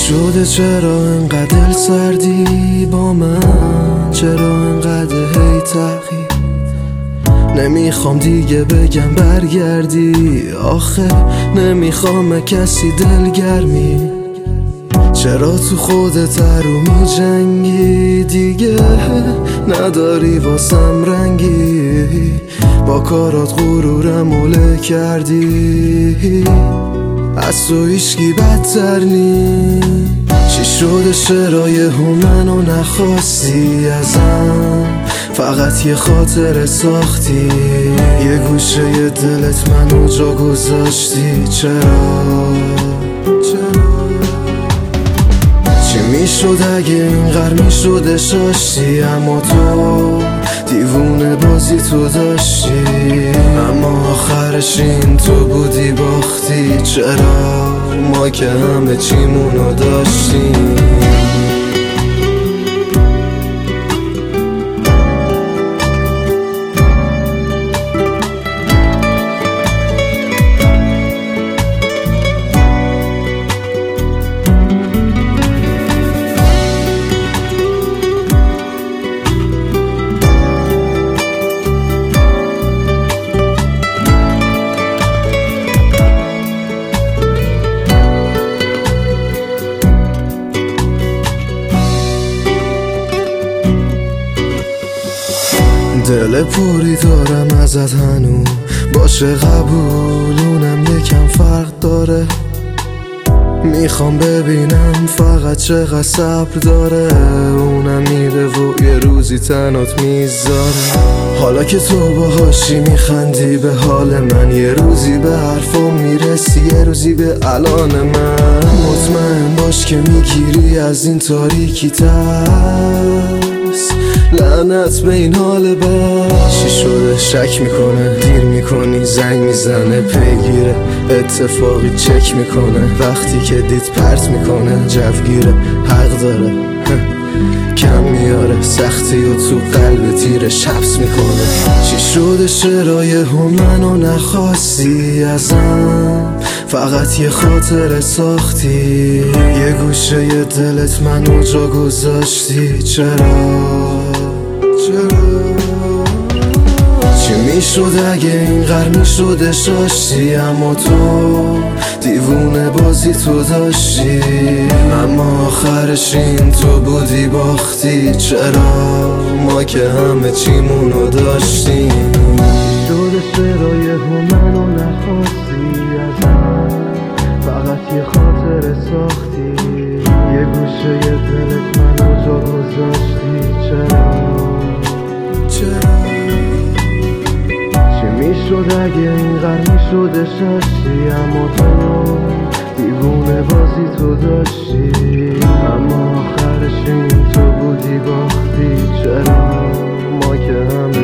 شده چرا انقدر دل سردی با من؟ چرا انقدر هی تغییر؟ نمیخوام دیگه بگم برگردی، آخه نمیخوام کسی دلگرمی. چرا تو خودت رو میجنگی؟ دیگه نداری واسم رنگی، با کارات غرورم اوله کردی، از تو هیچکی بدتر نی. چی شده چرا یهو منو نخواستی ازم؟ فقط یه خاطره ساختی، یه گوشه دلت منو جا گذاشتی. چرا چی میشد اگه اینقدر میشده شاشتی؟ اما تو دیوونه بازی تو داشتی، اما آخرش این تو بودی باختی. چرا ما که همه چیمونو داشتیم؟ دل پوری دارم ازت هنو، باشه قبول، اونم یکم فرق داره. میخوام ببینم فقط چقدر صبر داره، اونم میره و یه روزی تنات میذاره. حالا که تو باهاشی میخندی به حال من، یه روزی به حرفم میرسی، یه روزی به الان من. مطمئن باش که میگیری از این تاریکی ترس، لعنت به این حال بد. چی شده شک میکنه، دیر میکنی، زنگ میزنه، پیگیره، اتفاقی چک میکنه، وقتی که دید پرت میکنه، جوگیره، حق داره، کم میاره سختی و تو قلب تیرش حبس میکنه. چی شده چرا یهو منو نخواستی ازم؟ فقط یه خاطره ساختی، یه گوشه ی دلت منو جا گذاشتی. چرا چی میشد اگه اینقدر میشده شاشتی؟ اما تو دیوونه بازی تو داشتی، اما آخرش این تو بودی باختی. چرا ما که همه چیمونو داشتیم؟ شده چرا یهو منو نخواستی ازم؟ فقط یه خاطره ساختی، یه گوشه ی دلت منو جا گذاشتی. چرا چی میشد اگه اینقدر میشده شاشتی؟ اما تو دیوونه بازی تو داشتی، اما آخرش این تو بودی باختی. چرا ما که همه